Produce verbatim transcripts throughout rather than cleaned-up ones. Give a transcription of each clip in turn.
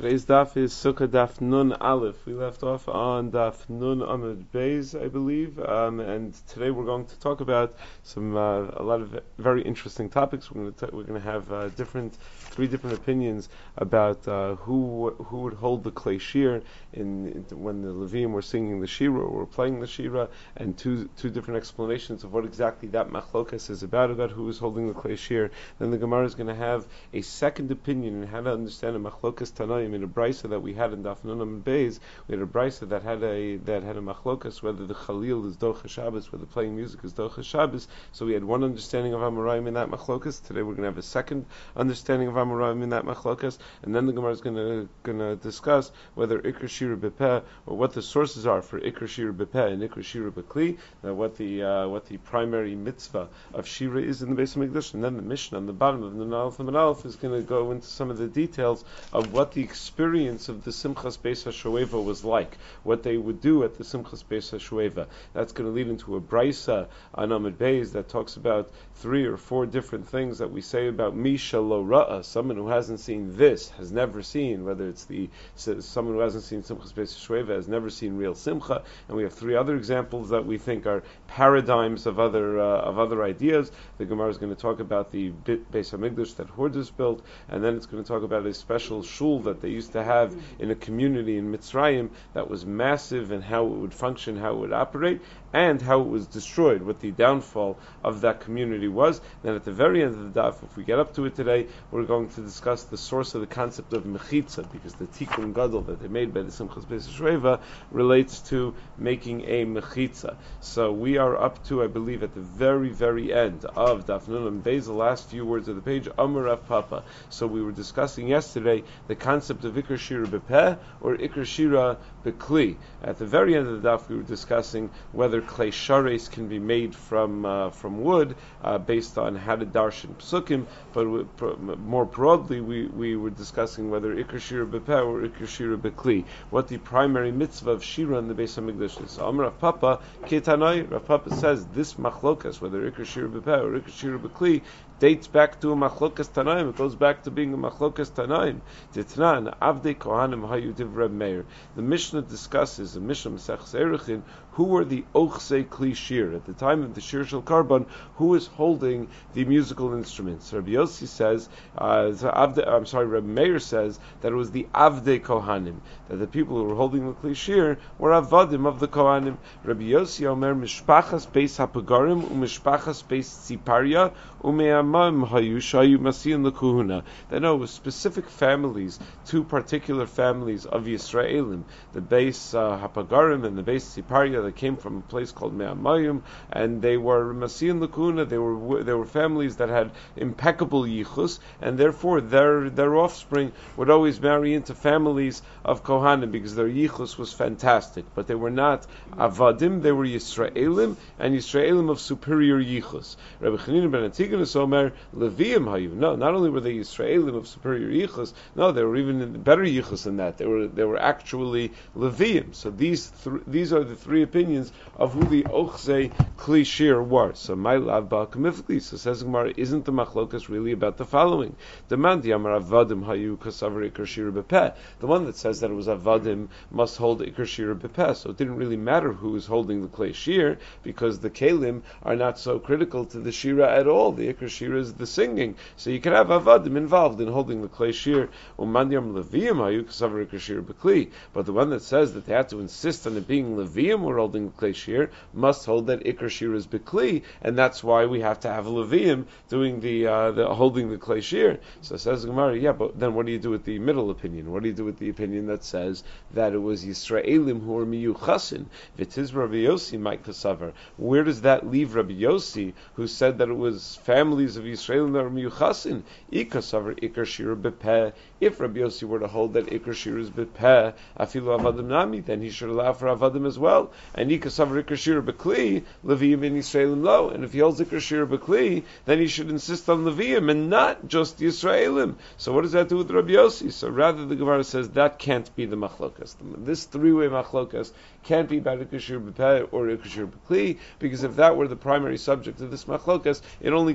Today's daf is Sukkah daf Nun Aleph. We left off on daf Nun Amud Beis, I believe, um, and today we're going to talk about some uh, a lot of very interesting topics. We're going to t- we're going to have uh, different three different opinions about uh, who who would hold the klei shir in, in when the Levim were singing the shira or were playing the shira, and two two different explanations of what exactly that machlokas is about about who is holding the klei shir. Then the Gemara is going to have a second opinion in how to understand a machlokas Tanaim. In a brisa that we had in Daf Nun Amud Beis, we had a brisa that had a that had a machlokas whether the Chalil is Docha Shabbos, whether playing music is Docha Shabbos. So we had one understanding of Amoraim in that machlokas. Today we're going to have a second understanding of Amoraim in that machlokas, and then the Gemara is going to going to discuss whether Ikr Shira B'Peh, or what the sources are for Ikr Shira B'Peh and Ikr Shira B'Kli, uh, what the uh, what the primary mitzvah of Shira is in the Beis Hamikdash, and then the Mishnah on the bottom of the Nalef and Aleph is going to go into some of the details of what the experience of the Simchas Beis HaShoeva was like, what they would do at the Simchas Beis HaShoeva. That's going to lead into a brisa on Amud Beis that talks about three or four different things that we say about Misha Lo Ra'ah, someone who hasn't seen this, has never seen, whether it's the someone who hasn't seen Simchas Beis HaShoeva has never seen real Simcha, and we have three other examples that we think are paradigms of other uh, of other ideas. The Gemara is going to talk about the Beis Hamikdash that Hordus built, and then it's going to talk about a special shul that they used to have in a community in Mitzrayim that was massive, and how it would function, how it would operate, and how it was destroyed, what the downfall of that community was. Then at the very end of the daf, if we get up to it today, we're going to discuss the source of the concept of mechitza, because the tikkun gadol that they made by the Simchas Beis HaShoeva relates to making a mechitza. So we are up to, I believe, at the very, very end of daf Nun Amud Beis, the last few words of the page, Amar Rav Papa. So we were discussing yesterday the concept of Ikr Shira B'Peh or Ikr Shira B'Kli. At the very end of the daf, we were discussing whether klei shares can be made from uh, from wood, uh, based on how to darshan psukim. But we, pr- more broadly, we, we were discussing whether Ikr Shira B'Peh or Ikr Shira B'Kli, what the primary mitzvah of shira in the Beis Hamikdash is. So Amar Rav Papa Ketanai, Rav Papa says this machlokas, whether Ikr Shira B'Peh or Ikr Shira B'Kli, dates back to a machlokas Tanaim. It goes back to being a machlokas Tanaim. Titnan avdei kohanim hayu div Reb Meir. The Mishnah discusses, the Mishnah Maseches Erechim, who were the ochsei kli shir at the time of the shir shel karban, who was holding the musical instruments. Rabbi Yossi says, uh, avde, I'm sorry, Reb Meir says that it was the avdei kohanim, that the people who were holding the kli shir were avadim of the kohanim. Rabbi Yossi omer mishpachas beis hapagarim umishpachas beis tziparia ume'amam hayu shayu masiyan lekuhuna. They know it was specific families, two particular families of Yisraelim, the beis uh, hapagarim and the beis tziparia, that came from a place called Me'amayim, and they were Masiyan Lakuna. They were they were families that had impeccable yichus, and therefore their their offspring would always marry into families of Kohanim because their yichus was fantastic. But they were not Avadim; they were Yisraelim, and Yisraelim of superior yichus. Rabbi Chanina ben Antigonus Omer Leviim Hayu. No, not only were they Yisraelim of superior yichus, no, they were even in better yichus than that. They were they were actually Leviim. So these th- these are the three opinions of who the ochsei kli shir were. So my lav ba'akamifli. So says Gemara, isn't the machlokas really about the following? The man diamar avadim hayu kasavar ikar shir b'peh. The one that says that it was avadim must hold ikar shir b'peh. So it didn't really matter who was holding the klei shir, because the kelim are not so critical to the shira at all. The ikar shir is the singing. So you can have avadim involved in holding the klei shir. Umandiam leviyim hayu kasavar ikar shir b'kli. But the one that says that they had to insist on it being leviyim were holding the klei shir must hold that ikar shir is b'kli, and that's why we have to have leviyim doing the, uh, the holding the klei shir. So says Gemara, yeah, but then what do you do with the middle opinion? What do you do with the opinion that says that it was Yisraelim who were miyuchasin? V'tiz Rabbi Yossi might kasavar. Where does that leave Rabbi Yossi, who said that it was families of Yisraelim that were miyuchasin? Ikasavar ikar shir b'peh. If Rabbi Yossi were to hold that ikar shir is b'peh, afilu avadim nami, then he should allow for avadim as well. And Ikasavar ikar shir b'kli, Leviim in Yisraelim lo. And if he holds ikar shir b'kli, then he should insist on Leviim and not just Yisraelim. So what does that do with Rabbi Yossi? So rather the Gemara says that can't be the machlokas. This three-way machlokas can't be about ikar shir b'peh or ikar shir b'kli, because if that were the primary subject of this machlokas, it only explains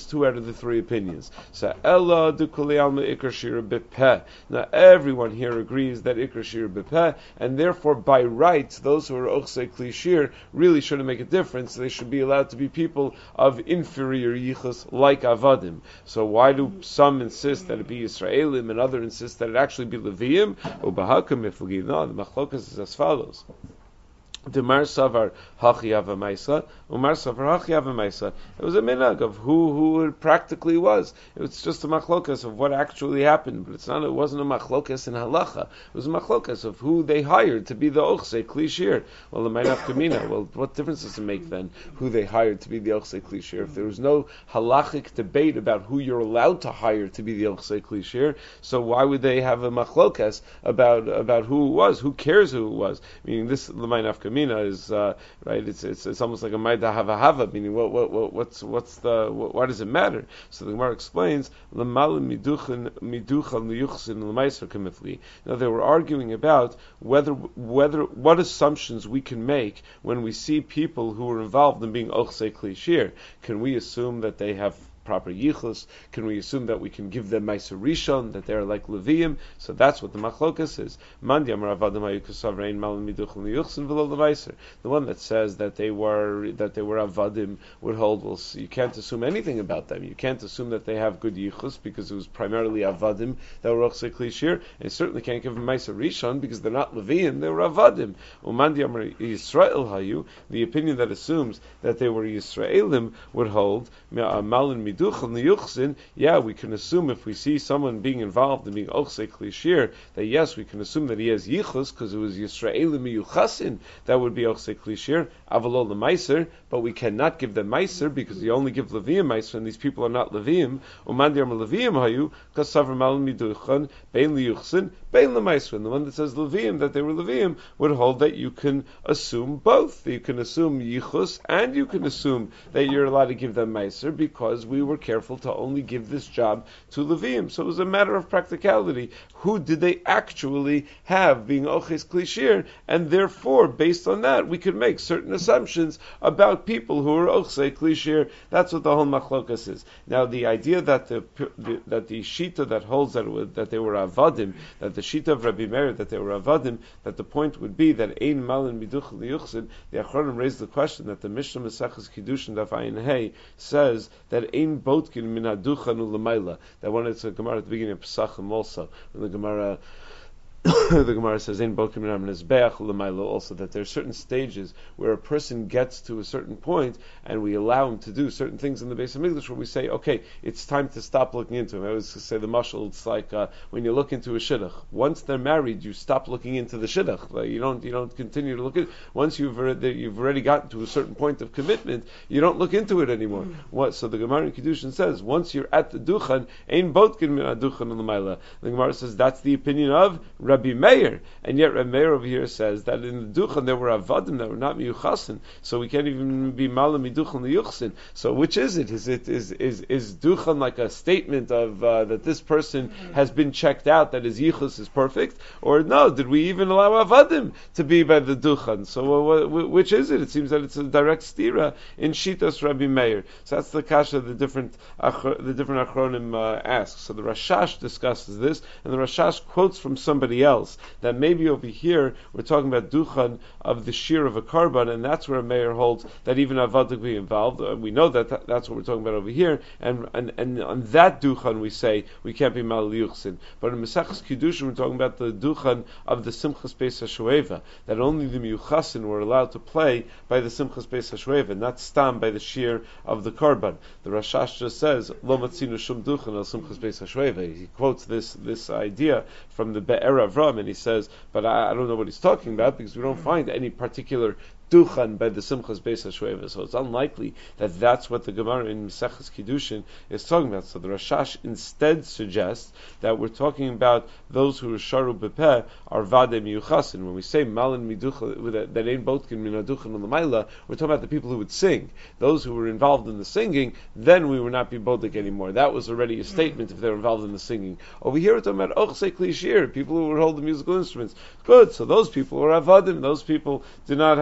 it's two out of the three opinions. So Ella du kuli alma ikar shira bepeh. Now everyone here agrees that ikar shira bepeh, and therefore by rights, those who are ochsei kli shir really shouldn't make a difference. They should be allowed to be people of inferior yichus like avadim. So why do some insist that it be Yisraelim and others insist that it actually be Leviim? Ubahakam iflagi. No, the machlokas is as follows. Demar Savar Hachiyava Maisa, Umar Savar Hachiyava Maisa. It was a minhag of who who it practically was. It was just a machlokas of what actually happened, but it's not. It wasn't a machlokas in halacha. It was a machlokas of who they hired to be the ochsei kli shir. Well, the meinaf kamina. Well, what difference does it make then who they hired to be the ochsei kli shir? If there was no halachic debate about who you're allowed to hire to be the ochsei kli shir, so why would they have a machlokas about about who it was? Who cares who it was? Meaning this the meinaf kamina. Is uh, right. It's, it's it's almost like a maida hava hava, meaning what what, what what's what's the what, why does it matter? So the Gemara explains l'malim miduchan miduchan liyuchsin l'maiser kamifli. Now they were arguing about whether whether what assumptions we can make when we see people who are involved in being ochsei kli shir. Can we assume that they have proper yichus? Can we assume that we can give them meiser rishon, that they are like leviim? So that's what the machlokas is. The one that says that they were that they were avadim would hold. Well, you can't assume anything about them. You can't assume that they have good yichus because it was primarily avadim that were ochsei kli shir, and you certainly can't give them meiser rishon because they're not leviim; they were avadim. Yisrael hayu. The opinion that assumes that they were Yisraelim would hold. Malin yeah, we can assume if we see someone being involved in being ochsei kli shir, that yes, we can assume that he has yichus because it was Yisraelim miyuchasin that would be ochsei kli shir, avalol the meiser, but we cannot give them meiser because we only give leviim meiser, and these people are not leviim. Umandiam leviim hayu kasaver malin miduchan bein liyuchsin bein lemeiser. And the one that says leviim that they were leviim would hold that you can assume both. You can assume yichus and you can assume that you're allowed to give them meiser because we were careful to only give this job to Leviim. So it was a matter of practicality. Who did they actually have being Oches Kli Shir? And therefore, based on that, we could make certain assumptions about people who are Oches Kli Shir. That's what the whole machlokas is. Now, the idea that the, the that the shita that holds that, it, that they were avadim, that the shita of Rabbi Meir that they were avadim, that the point would be that ein malin miduch liyuchsin. The Achronim raised the question that the Mishnah Maseches Kiddushin Daf Ayin Hey says that ein botkin min haduchan ulamaila. That one is a Gemara at the beginning of Pesachim also. When the Gemara the Gemara says in Bokim Ram Nezbeach Lamaila also that there are certain stages where a person gets to a certain point and we allow him to do certain things in the Beis Hamikdash where we say, okay, it's time to stop looking into him. I always say the mashal, it's like uh, when you look into a shidduch. Once they're married, you stop looking into the shidduch. Like, you don't you don't continue to look at. Once you've already, you've already gotten to a certain point of commitment, you don't look into it anymore. Mm. What? So the Gemara in Kiddushin says, once you're at the duchan, ein botkin min haduchan Lamaila. The Gemara says that's the opinion of Rabbi Meir, and yet Rabbi Meir over here says that in the duchan there were avadim that were not miyuchasin, so we can't even be malam miduchan liyuchsin. So which is it? Is it is is is duchan like a statement of uh, that this person has been checked out, that his yichus is perfect, or no? Did we even allow avadim to be by the duchan? So uh, which is it? It seems that it's a direct stira in shitas Rabbi Meir. So that's the kasha the different the different achronim uh, ask. So the Rashash discusses this, and the Rashash quotes from somebody else that maybe over here we're talking about duchan of the shear of a karban, and that's where a mayor holds that even avad could be involved. Uh, we know that th- that's what we're talking about over here, and and, and on that duchan we say we can't be mal liyuchsin. But in Mesachas Kiddushin we're talking about the duchan of the Simchas Beis HaShoeva, that only the miyuchasin were allowed to play by the Simchas Beis HaShoeva, not stam by the shear of the karban. The Rashash just says lo matzinu shum duchan al Simchas Beis HaShoeva. He quotes this this idea from the Be'er Avram, and he says, but I, I don't know what he's talking about because we don't find any particular duchan by the Simchas Beis HaShoeva. So it's unlikely that that's what the Gemara in Mesechus Kiddushin is talking about. So the Rashash instead suggests that we're talking about those who are sharu bepeh are vade miyuchasin. When we say malin miducha, that ain't botkin min haduchan l'mayla, we're talking about the people who would sing. Those who were involved in the singing, then we would not be bodik anymore. That was already a statement if they were involved in the singing. Over here we're talking about ochsei kli shir, people who would hold the musical instruments. Good, so those people are avadim, those people do not have any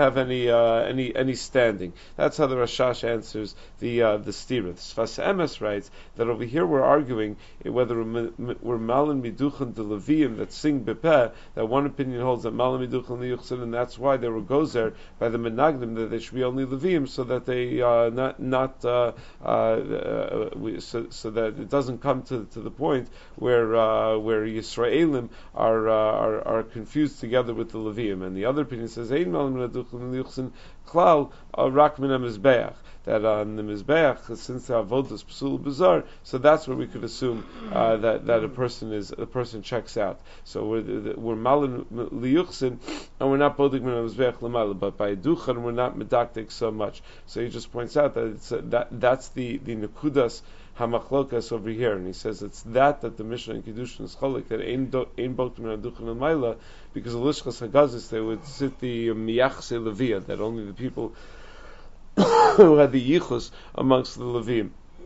any uh, any any standing. That's how the Rashash answers the uh, the stira. Sfas Emes writes that over here we're arguing whether we're Malan Miduchan de Leviim that sing Bepeh. That one opinion holds that Malan Miduchan Liyuchsin, and that's why they were gozer by the Menagdim that they should be only Leviim, so that they uh, not not uh, uh, uh, we, so, so that it doesn't come to to the point where uh, where Yisraelim are, uh, are are confused together with the Leviim. And the other opinion says Ein Malan Miduchan Liyuchsin Klal Rak Min HaMizbeach, that on the Mizbeach, since the Avodah is Psul Bizarre, so that's where we could assume uh, that that a person is a person checks out. So we're we're Malin Liyuchsin, and we're not Bodig Min HaMizbeach L'Mala, but by Duchan we're not Medaktik so much. So he just points out that it's uh, that that's the the Nekudas Hamachlokas over here, and he says it's that that the Mishnah in Kiddushin is cholik, that ein ein Bodig Min HaDuchan L'Mala, because the Lishchas Hagazis they would sit the Miyachse Levia, that only the people who had the yichus amongst the Levim.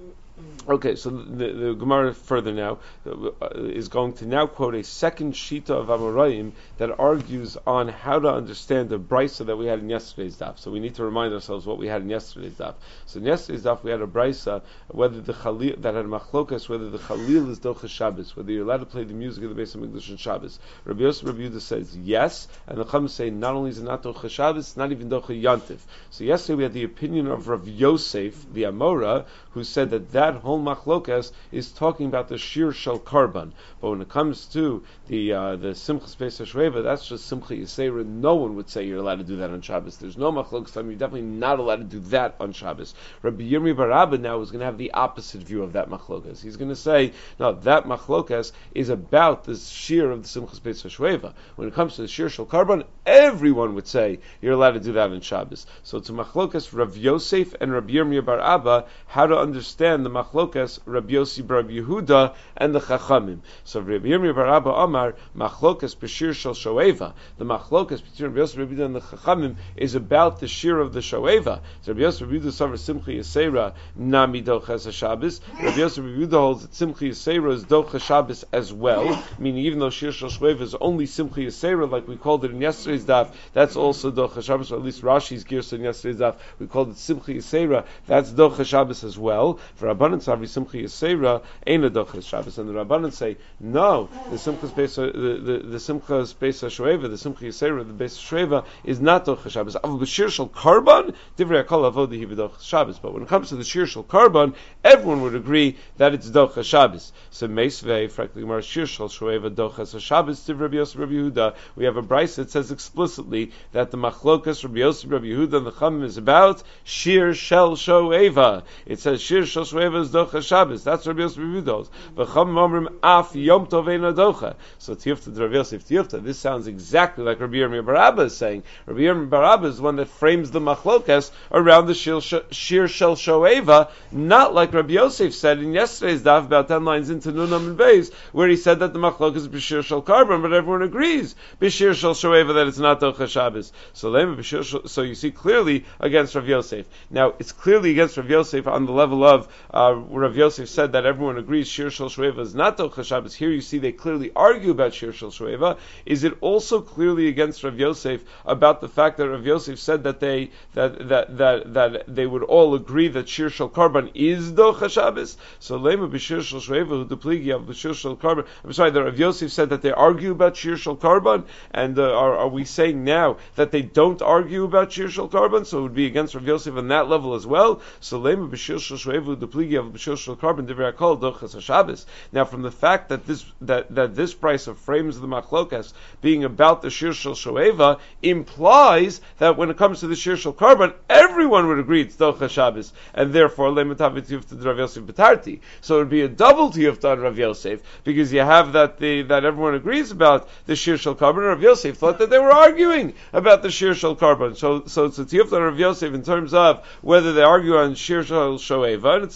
Okay, so the, the Gemara further now uh, is going to now quote a second shita of Amoraim that argues on how to understand the brisa that we had in yesterday's daf. So we need to remind ourselves what we had in yesterday's daf. So in yesterday's daf we had a brisa whether the Chalil that had machlokas whether the Chalil is docha Shabbos, whether you're allowed to play the music of the Beis HaMikdash on Shabbos. Rabbi Yosef Rabbi Yehuda says yes, and the Chacham say not only is it not docha Shabbos, it's not even docha Yantiv. So yesterday we had the opinion of Rav Yosef the Amora, who said that that whole machlokas is talking about the shir shel karban, but when it comes to the uh, the simchas pesach shveva, that's just simcha yisera. No one would say you're allowed to do that on Shabbos. There's no machlokas. I mean, you're definitely not allowed to do that on Shabbos. Rabbi Yirmi bar Abba now is going to have the opposite view of that machlokas. He's going to say, no, that machlokas is about the shir of the simchas pesach shveva. When it comes to the shir shel karban, everyone would say you're allowed to do that on Shabbos. So it's a machlokas Rav Yosef and Rabbi Yirmi bar Abba how to understand the machlokas Rabbi Yossi bar Yehuda and the Chachamim. So Rabbi Yirmi bar Abba Amar machlokas b'shir shel shoeva. The machlokas between Rabbi Yossi bar Yehuda and the Chachamim is about the shir of the shoeva. So Rabbi Yossi bar Yehuda savar simcha yisera nami dochas Shabbos. Rabbi Yossi bar Yehuda holds that simcha yisera is dochas Shabbos as well. Meaning even though shir shel shoeva is only simcha yisera, like we called it in yesterday's daf, that's also dochas Shabbos. Or at least Rashi's girsa in yesterday's daf, we called it simcha yisera. That's dochas Shabbos as well. For Rabbanan Savri Simcha Yisera ain't a dochas Shabbos, and the Rabbanan say no. The Simchas Beis the the, the Simchas Beis Shoeva, the Simcha Yisera, the Beis Shoeva is not dochas Shabbos. Aval b'shir shel karban divrei hakol avoda hi b'dochas Shabbos. But when it comes to the shir shel karban, everyone would agree that it's dochas Shabbos. So Meisvei, frankly, Gemara shir shel shoeva dochas Shabbos. Divrei Rabbi Yosef Rabbi Yehuda. We have a brayso that says explicitly that the machlokas Rabbi Yosef Rabbi Yehuda and the Chachamim is about shir shel shoeva. It says shir shel shoeva is docha Shabbos. That's Rabbi Yosef Rabbi Yehuda. V'cham omrim af yom tov eino docha. So tiyufta to Rabbi Yosef tiyufta. This sounds exactly like Rabbi Yirmi bar Abba is saying. Rabbi Yirmi bar Abba is the one that frames the machlokas around the shir, shir shel shoeva, not like Rabbi Yosef said in yesterday's daf about ten lines into Nunam and Beis, where he said that the machlokas is b'shir shel karban, but everyone agrees b'shir shel shoeva that it's not docha Shabbos. So lema b'shir shel, so you see clearly against Rabbi Yosef. Now it's clearly against Rabbi Yosef on the level of uh, Rav Yosef said that everyone agrees shir shel shoeva is not docha Shabbos. Here you see they clearly argue about shir shel shoeva. Is it also clearly against Rav Yosef about the fact that Rav Yosef said that they that that that, that they would all agree that shir shel karban is docha Shabbos? So lema b'shir shel shoeva who dupligi of b'shir shel karban. I'm sorry, that Rav Yosef said that they argue about shir shel karban, and uh, are, are we saying now that they don't argue about shir shel karban? So it would be against Rav Yosef on that level as well. So lema b'shir shel shoeva who dupligi of b'shir shel karban divrei hakol dochas Shabbos. Now, from the fact that this that, that this price of frames the machlokas being about the shir shel shoeva implies that when it comes to the shir shel karban, everyone would agree it's dochas Shabbos, and therefore lematav tiyufta Rav Yosef betarti. So it would be a double tiyufta on Rav Yosef, because you have that the that everyone agrees about the shir shel karban. Rav Yosef thought that they were arguing about the shir shel karban. So so it's a tiyufta on Rav Yosef in terms of whether they argue on shir shel shoeva, and it's a tiyufta on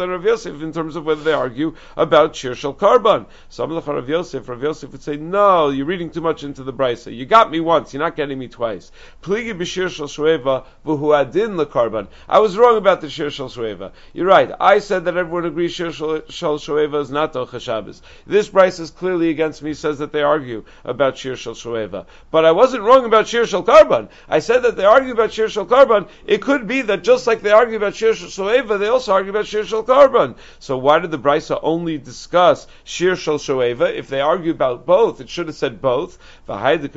and Rav Yosef in terms of whether they argue about Shir Shel Karban. So Amar Rav Yosef, Rav Yosef would say, no, you're reading too much into the Brisa. You got me once, you're not getting me twice. Pligi b'Shir Shel Shoeva v'hu adin lekarban. I was wrong about the Shir Shel Shoeva. You're right. I said that everyone agrees Shir Shel Shoeva is not Docha Shabbos. This Brisa is clearly against me, says that they argue about Shir Shel Shoeva. But I wasn't wrong about Shir Shel Karban. I said that they argue about Shir Shel Karban. It could be that just like they argue about Shir Shel Shoeva, they also argue about Shir Shel Karban. So why did the Brisa only discuss Shir Shel Shoeva? If they argue about both, it should have said both. The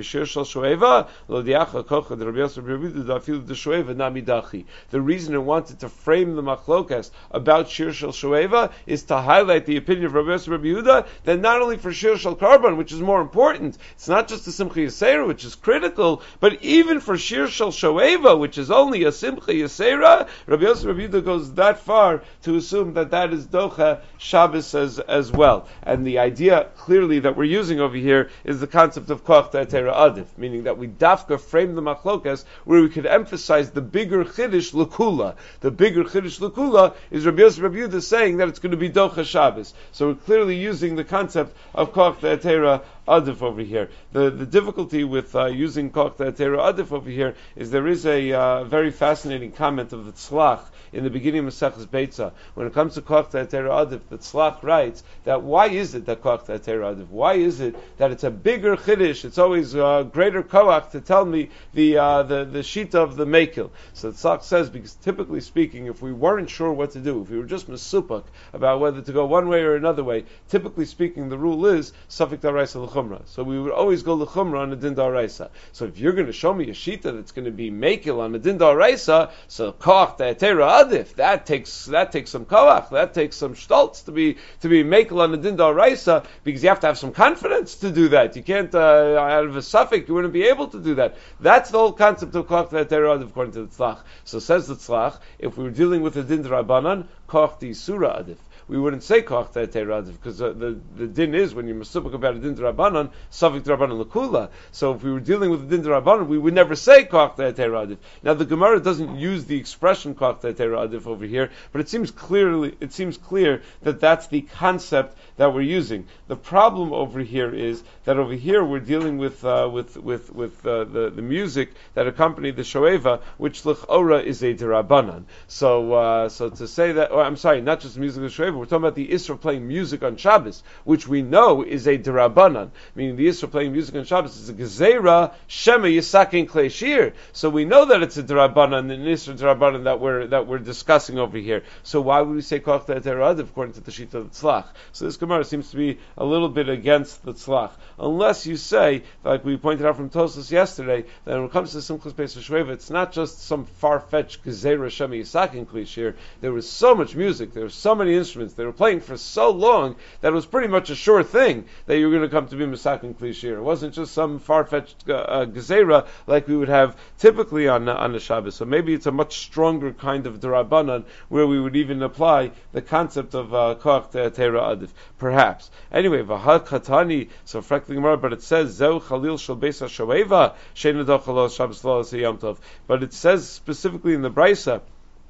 reason it wanted to frame the machlokas about Shir Shel Shoeva is to highlight the opinion of Rabbi Yosef Rabbi Yehuda that not only for Shir Shel Karban, which is more important, it's not just the Simcha Yisera, which is critical, but even for Shir Shel Shoeva, which is only a Simcha Yisera, Rabbi Yosef Rabbi Yehuda goes that far to assume that that is Docha Shabbos as, as well. And the idea clearly that we're using over here is the concept of Koach Ta'atera Adif, meaning that we dafka frame the machlokas where we could emphasize the bigger Chiddush L'Kula. The bigger Chiddush L'Kula is Rabbi Yosef Rabbi Yehuda saying that it's going to be Docha Shabbos. So we're clearly using the concept of Koach Ta'atera Adif over here. The the difficulty with uh, using Koach Ta'atera Adif over here is there is a uh, very fascinating comment of the Tzlach in the beginning of Maseches Beitza. When it comes to Koach Ta'atera Adif, the Tzlach writes that why is it that Koach Ta'atera Adif? Why is it that it's a bigger Chiddush, it's always uh, greater Koach to tell me the uh, the the Shita of the Mekil? So the Tzlach says, because typically speaking, if we weren't sure what to do, if we were just Mesupak about whether to go one way or another way, typically speaking, the rule is Safik D'Oraisa L'Chumra. So we would always go L'Chumra on a Din D'Oraisa. So if you're going to show me a Shita that's going to be Mekil on a Din D'Oraisa, so Koach Ta'atera Adif, that takes that takes some Koach, that takes some Stoltz to be to be Mekil on a Din D'Oraisa, because you have to have some confidence to do that. You can't, uh, out of a Safik, you wouldn't be able to do that. That's the whole concept of Koach Ta'atera Adif according to the Tzlach. So says the Tzlach, if we were dealing with a Din D'Rabbanan, Koach D'Isura Adif. We wouldn't say Koach Ta'atera Adif, because uh, the, the din is, when you're Mesupik about a Din D'Rabbanan, Safik D'Rabbanan L'Kula. So if we were dealing with a Din D'Rabbanan, we would never say Koach Ta'atera Adif. Now the Gemara doesn't use the expression Koach Ta'atera Adif over here, but it seems clearly, it seems clear that that's the concept that we're using. The problem over here is that over here we're dealing with uh, with with with uh, the the music that accompanied the Shoeva, which L'Chora is a D'Rabbanan. So uh, so to say that, oh, I'm sorry, not just the music of the Shoeva, we're talking about the Isra playing music on Shabbos, which we know is a D'Rabbanan, meaning the Isra playing music on Shabbos is a Gezerah Shema Yisakin Klei Shir. So we know that it's a D'Rabbanan, an Isra D'Rabbanan that we're that we're discussing over here. So why would we say Koach Ta'atera Adif according to the Shita of the Tzlach? So this Gemara seems to be a little bit against the Tzlach, unless you say, like we pointed out from Tosfos yesterday, that when it comes to Simchas Beis HaShoeva, it's not just some far-fetched Gezerah Shema Yisakin Klei Shir. There was so much music, there were so many instruments, they were playing for so long that it was pretty much a sure thing that you were going to come to be Masakin Klei Shir. It wasn't just some far-fetched uh, uh, Gezerah like we would have typically on, uh, on the Shabbos. So maybe it's a much stronger kind of D'Rabbanan where we would even apply the concept of uh, Koach Ta'atera Adif. Perhaps. Anyway, V'ha Katani, so frankly Gemara, but it says, Zeu Chalil Shel Beis HaShoeva, Shein L'Dochalos Shabbos L'Olas Yom Tov. But it says specifically in the Brisa,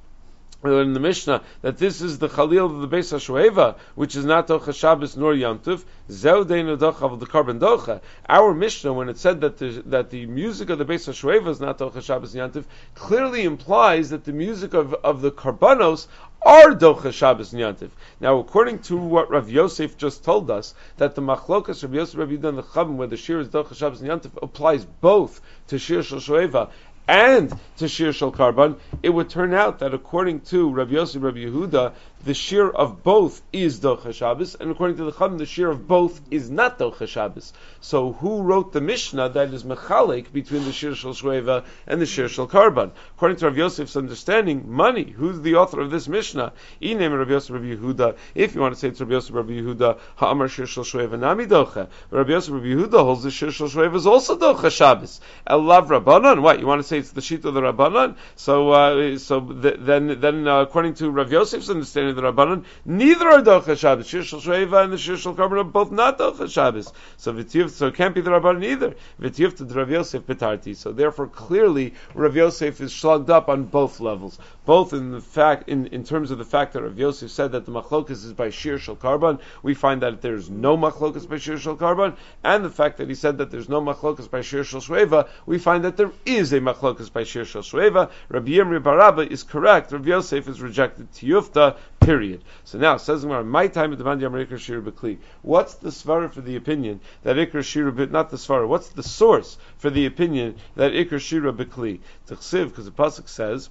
in the Mishnah, that this is the Chalil of the Beis HaShoeva, which is not Docha Shabbos nor Yom Tov. Zeu Deinu Docha of the Karban Docha. Our Mishnah, when it said that the that the music of the Beis HaShoeva is not Docha Shabbos and Yom Tov, clearly implies that the music of, of the Karbanos are Docha Shabbos and Yom Tov. Now, according to what Rav Yosef just told us, that the Machlokas Rav Yosef Rav Yehuda and the Chavim, where the Shir is Docha Shabbos and Yom Tov, applies both to Shir Shel Shoeva and to Shir Shel Karban, it would turn out that according to Rabbi Yosef, Rabbi Yehuda, the shir of both is Docha Shabbos, and according to the Chacham, the shir of both is not Docha Shabbos. So who wrote the Mishnah that is mechalik between the shir Shel Shoeva and the shir Shel Karban? According to Rav Yosef's understanding, money. Who's the author of this Mishnah? Inam Rabbi Yosef, Rabbi Yehuda. If you want to say it's Rabbi Yosef, Rabbi Yehuda, Ha'amar shir Shel Shoeva nami Docha. Rabbi Yosef, Rabbi Yehuda holds the shir Shel Shoeva is also Docha Shabbos. Elav Rabbanan. What, you want to say it's the sheet of the Rabbanan? So, uh, so th- then, then uh, according to Rav Yosef's understanding any of the Rabbanon, neither are Docha Shabbos. Shir Shel Shveva and the Shir Shel Karban are both not Docha Shabbos. So V'tiyuf, so it can't be the Rabbanon either. V'tiyuf to Rav Yosef Petarti. So therefore, clearly, Rav Yosef is slugged up on both levels. Both in the fact, in, in terms of the fact that Rav Yosef said that the Machlokas is by Shir Shel Karban, we find that there's no Machlokas by Shir Shel Karban, and the fact that he said that there's no Machlokas by Shir Shel Shveva, we find that there is a Machlokas by Shir Shel Shveva. Rabbi Yirmi bar Abba is correct. Rav Yosef is rejected. Tiyufta, period. So now, says Gemara, my time at the Mandi Amar Ikar Shir B'Kli. What's the svara for the opinion that Ikar Shir B'Kli, not the svara, what's the source for the opinion that Ikar Shir B'Kli? T'chsiv, because the pasuk says,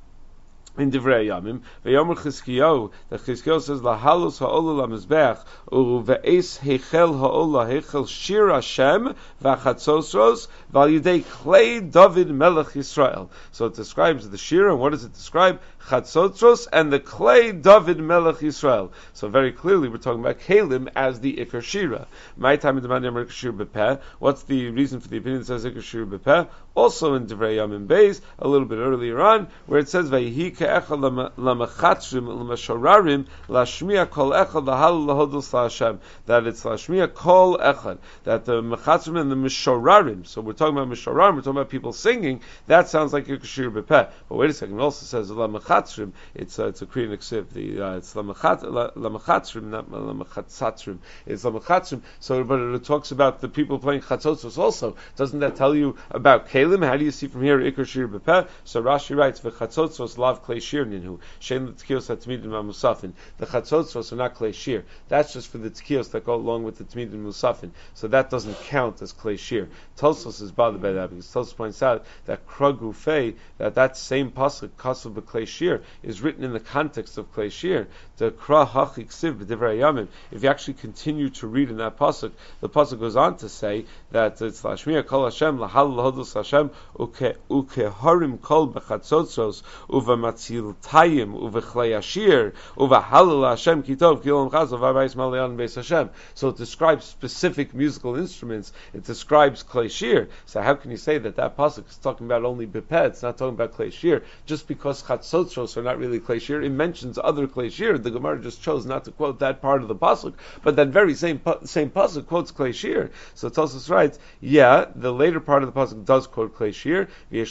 in Divrei Yamim, ve'yomer Chizkiyahu, that Chizkiyahu says, lahalos ha'olah lamizbech, u've'es heichel ha'olah heichel shir Hashem, v'achatzosros, v'al yidei klei David melech Yisrael. So it describes the shir, and what does it describe? Chatzotros and the clay David Melech Yisrael. So very clearly we're talking about Kalim as the Ikar Shira. My time in the Mandi Amar Ikar Shir B'Peh. What's the reason for the opinion that says Ikar Shir B'Peh? Also in Divrei Yamim Beis, a little bit earlier on, where it says Vayihi ke'echad lamachatrim l'mashorarim lashmiya kol echad lahal lahodus la'Hashem. That it's lashmiya kol echad. That the machatrim and the mishorarim. So we're talking about mishorarim. We're talking about people singing. That sounds like Ikar Shir B'Peh. But wait a second. It also says lamachatrim. It's uh, it's a Korean ksiv. The uh, it's lamachatrim, not lamachatrim. It's lamachatrim. So, but it talks about the people playing chatzotzos also. Doesn't that tell you about Kalim? How do you see from here Ikar Shir B'Peh? So Rashi writes, "V'chatzotzos lav klei shir ninhu shein l'tkios hatmidim musafin." The chatzotzos are not klei shir. That's just for the tkios that go along with the tmidim musafin. So that doesn't count as klei shir. Tosos is bothered by that because Tosos points out that kragufei, that that same pasuk kasav b'klei shir is written in the context of Klei Shir. The Kra Hachik Siv B'Divrei Yamim. If you actually continue to read in that pasuk, the pasuk goes on to say that it's Lashmiya Kol Hashem Lahal Lahodus Hashem Uke Uke Harim Kol B'Chatzotzos Uva Matzil Tayim Uva Chlei Ashir Uva Halal Hashem Kitov Kilom Chazav Abayis Malayan Beis Hashem. So it describes specific musical instruments. It describes Klei Shir. So how can you say that that pasuk is talking about only B'Peh? It's not talking about Klei Shir. Just because Chatzotzos are not really Klei Shir. It mentions other Klei Shir. The Gemara just chose not to quote that part of the pasuk, but that very same same pasuk quotes Klei Shir. So Tosfos writes, yeah, the later part of the pasuk does quote Klei Shir.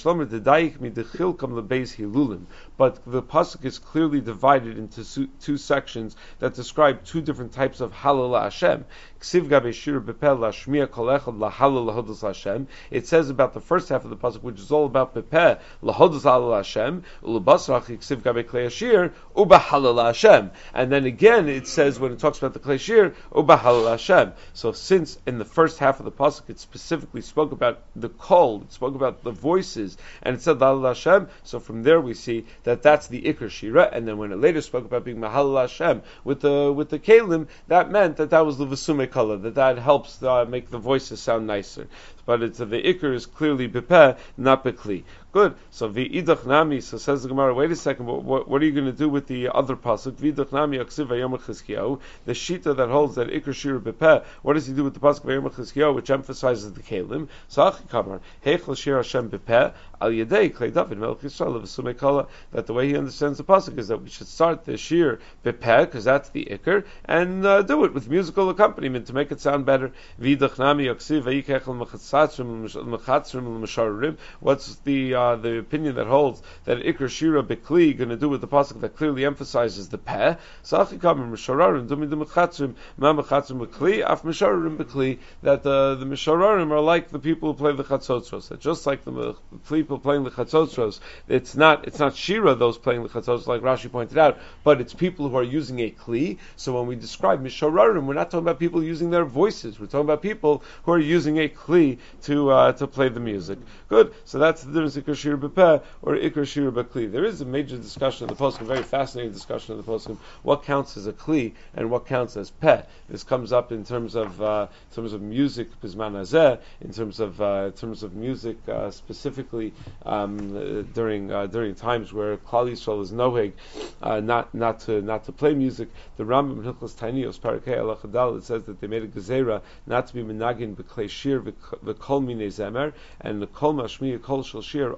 But the pasuk is clearly divided into two sections that describe two different types of Halal Hashem. It says about the first half of the pasuk, which is all about Bepeh, Lahodus Halal Hashem, and then again it says when it talks about the Klei Shir, Uba Halal Hashem. So since in the first half of the pasuk it specifically spoke about the kol, it spoke about the voices, and it said Halal Hashem, so from there we see that that's the Ikar Shira, and then when it later spoke about being Mahalal Hashem with the with the Kalim, that meant that that was the V'sume Kala, that that helps uh, make the voices sound nicer. But it's uh, the Ikar is clearly Bepeh, not Bekli. Good. So v'idach nami. So says the Gemara. Wait a second. What, what, what are you going to do with the other pasuk? V'idach nami aksiv v'yom Chizkiyahu. The shita that holds that Ikar Shir Bepeh. What does he do with the pasuk v'yom Chizkiyahu, which emphasizes the kalim? So achi kamar heichel shir Hashem Bepeh al yedei klei David melech Yisrael v'sumei kala. That the way he understands the pasuk is that we should start the shir Bepeh because that's the Ikar, and uh, do it with musical accompaniment to make it sound better. V'idach nami aksiv v'yikechel mechatzatrim mechatzrim l'misharim. What's the uh, the opinion that holds that Ikar Shira Bekli going to do with the pasuk that clearly emphasizes the peh? Sachikam Mishararim Dumi the Mechatzrim Ma Mechatzrim Bekli Af Mishararim Bekli, that uh, the Mishararim are like the people who play the Chatzotzros. That just like the people playing the Chatzotzros, it's not it's not Shira those playing the Chatzotzros like Rashi pointed out, but it's people who are using a Kli. So when we describe Mishararim, we're not talking about people using their voices. We're talking about people who are using a Kli to uh, to play the music. Good. So that's the difference. Ikar Shir Bepeh or Ikar Shir Bekli. There is a major discussion of the poskim, a very fascinating discussion of the poskim. What counts as a kli and what counts as peh? This comes up in terms of uh, in terms of music, bisman hazeh, in terms of uh, in terms of music uh, specifically um, uh, during uh, during times where Klal Yisrael is noheg, uh, not not to not to play music. The Rambam in Hilchos Tainiyos Parakei Alach Hadal, it says that they made a gezerah not to be menagin b'klei shir v'kol minei zemer, and the kol mashmiya kol shel shir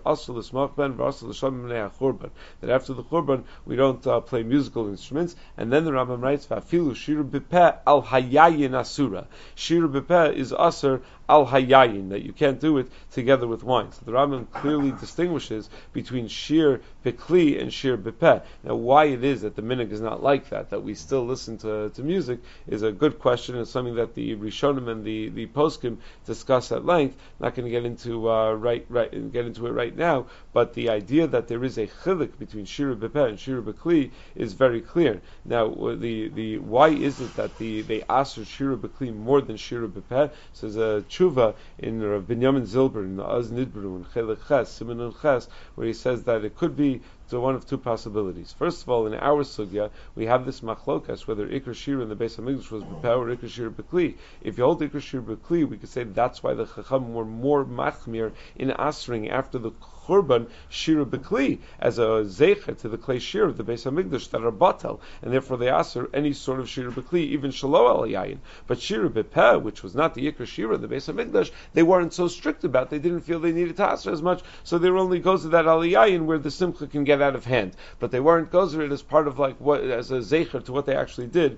asr l'smach ben v'asr l'sham b'nei hachurban. That after the churban we don't uh, play musical instruments. And then the Rambam writes, "Va'afilu shiru b'peh al hayayin asura." Shiru b'peh is asr al hayayin, that you can't do it together with wine. So the Rambam clearly distinguishes between shir b'kli and shir b'peh. Now, why it is that the minhag is not like that, that we still listen to, to music, is a good question. It's something that the Rishonim and the, the Poskim discuss at length. Not going to get into uh, right right get into it right now, but the idea that there is a chilik between shir b'peh and shir b'kli is very clear. Now, the the why is it that the they ask shir b'kli more than shir b'peh? So there's a tshuva in Rav Binyamin Zilber in the Az Nidbru in Chelik Ches, Siman and Ches, where he says that it could be to one of two possibilities. First of all, in our sugya, we have this machlokas, whether Ikra Shir in the Beis HaMikdash was b'peh or Ikra Shir b'kli. If you hold Ikra Shir b'kli, we could say that's why the Chacham were more machmir in asring after the Churban Shir b'kli as a zecher to the clay shir of the Beis HaMikdash that are batal, and therefore they asr any sort of Shir b'kli, even shalo al yayin. But Shir b'peh, which was not the Ikra Shir of the Beis HaMikdash, they weren't so strict about. They didn't feel they needed to asr as much, so there only goes to that al yayin where the simcha can get out of hand, but they weren't gozer it as part of like what as a zecher to what they actually did